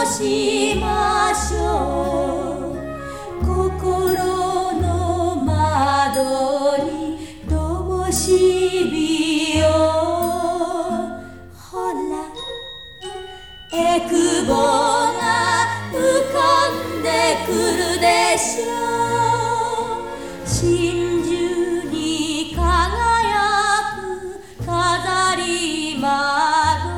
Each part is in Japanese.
しましょう。心の窓に灯火を、ほらえくぼが浮かんでくるでしょう。真珠に輝く飾り窓、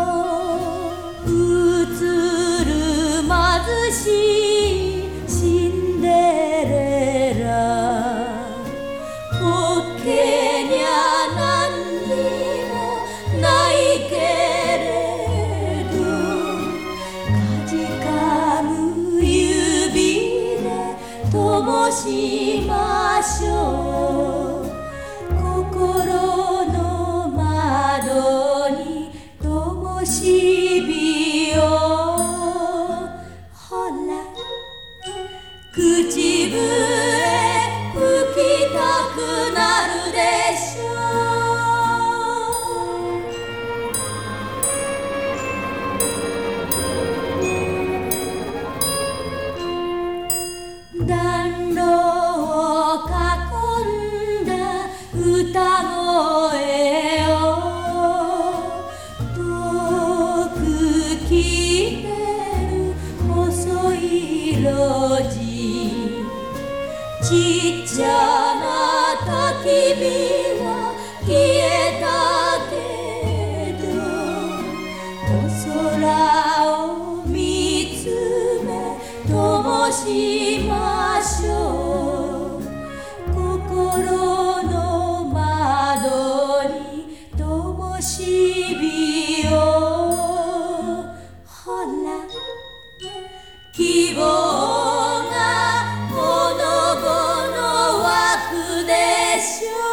映る貧しいシンデレラ。ホッケにゃ何にもないけれど、かじかむ指で灯しましょう。心の窓に灯火を、ほら口笛吹きたくなるでしょう。暖炉を囲んだ歌声を、遠く聞いてる細い路地、ちっちゃな焚き火は消えたけど、お空を見つめ灯しましょう。心の窓に灯火を、ほら希望がほのぼの湧くでしょう。